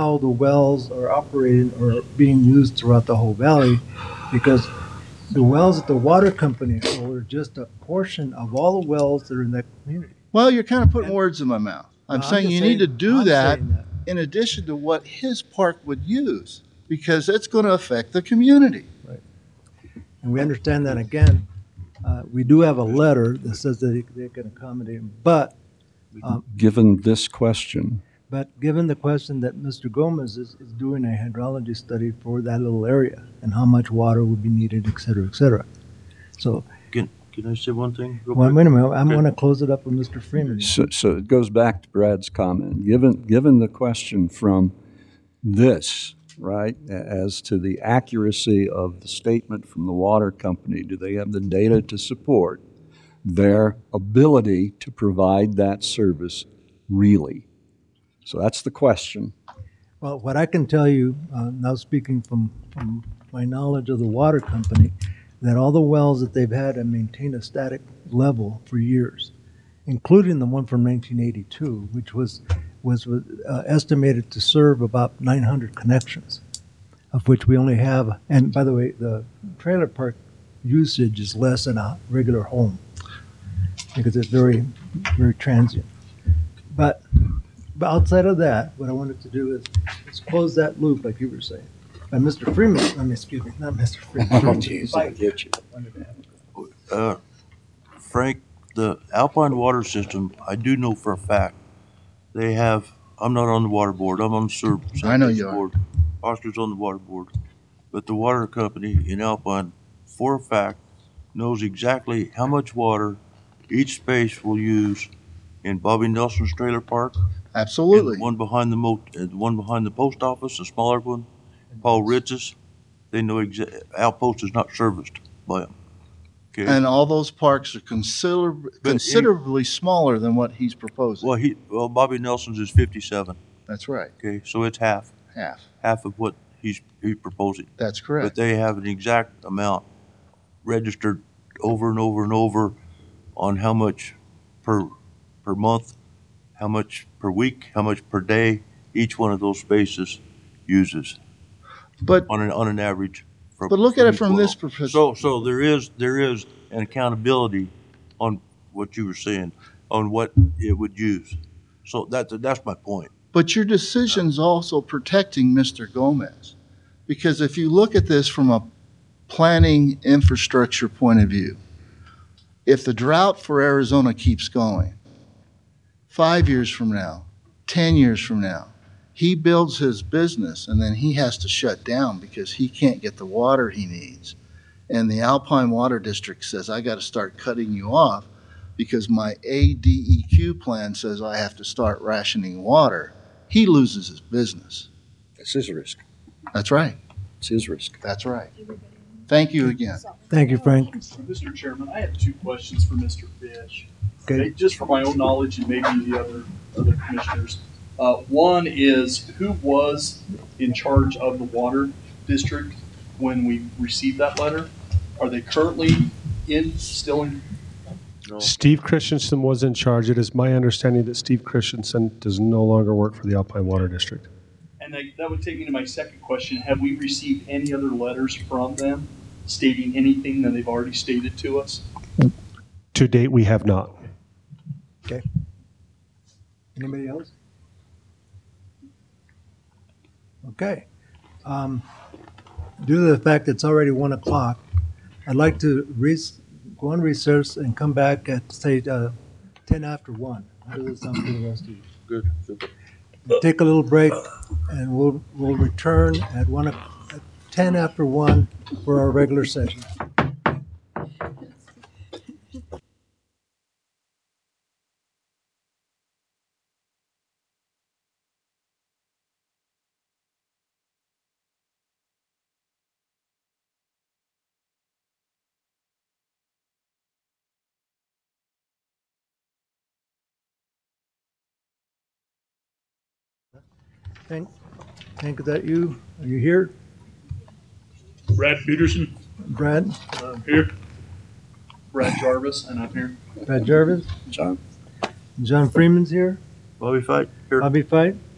how the wells are operating or being used throughout the whole valley, because the wells at the water company are just a portion of all the wells that are in that community. Well, you're kind of putting words in my mouth. I'm saying just you need to do I'm that saying that. in addition to what his park would use, because it's going to affect the community. And we understand that. Again, we do have a letter that says that they can accommodate them, but Given this question, given the question that Mr. Gomez is doing a hydrology study for that little area and how much water would be needed, et cetera, et cetera. So, Can I say one thing? Real well, quick? wait a minute, I'm going to close it up with Mr. Freeman. so it goes back to Brad's comment. Given the question from this, right, as to the accuracy of the statement from the water company, do they have the data to support their ability to provide that service really? So that's the question. Well, what I can tell you, now speaking from my knowledge of the water company, that all the wells that they've had have maintained a static level for years, including the one from 1982, which was estimated to serve about 900 connections, of which we only have, and by the way, the trailer park usage is less than a regular home because it's very, very transient. But outside of that, what I wanted to do is close that loop, like you were saying. And Mr. Freeman, excuse me, not Mr. Freeman. Oh, geez, I get you. Frank, the Alpine Water System, I do know for a fact, they have, I'm not on the water board, I'm on the sewer I know you are. board. Oscar's on the water board. But the water company in Alpine, for a fact, knows exactly how much water each space will use in Bobby Nelson's trailer park. Absolutely. And the one behind the one behind the post office, the smaller one, Paul Ritz's, they know Outpost is not serviced by them. Okay. And all those parks are considerably smaller than what he's proposing. Well, Bobby Nelson's is 57. That's right. Okay, so it's half of what he's proposing. That's But correct. they have an exact amount registered over and over and over on how much per month, how much per week, how much per day each one of those spaces uses But on an average. But look at it from this perspective. perspective. So there is an accountability on what you were saying, on what it would use. So that's my point. But your decision's also protecting Mr. Gomez. Because if you look at this from a planning infrastructure point of view, if the drought for Arizona keeps going, 5 years from now, 10 years from now, he builds his business and then he has to shut down because he can't get the water he needs. And the Alpine Water District says, I got to start cutting you off because my ADEQ plan says I have to start rationing water. He loses his business. It's his risk. That's right. It's his risk. That's right. Thank you again. Thank you, Frank. Mr. Chairman, I have two questions for Mr. Fish. Okay. Just for my own knowledge and maybe the other commissioners. One is, who was in charge of the water district when we received that letter? Are they currently still in? No. Steve Christensen was in charge. It is my understanding that Steve Christensen does no longer work for the Alpine Water District. And that would take me to my second question. Have we received any other letters from them stating anything that they've already stated to us? To date, we have not. Okay. Anybody else? Okay. Due to the fact that it's already 1 o'clock, I'd like to go on recess and come back at, say, 10 after 1. How does it sound for the rest of you? Good. Super. Take a little break, and we'll return at 10 after 1 for our regular session. Hank, is that you? Are you here? Brad Peterson. Brad? I'm here. Brad Jarvis, and I'm here. Brad Jarvis? John? John Freeman's here? Bobby Fight here. Bobby Fight?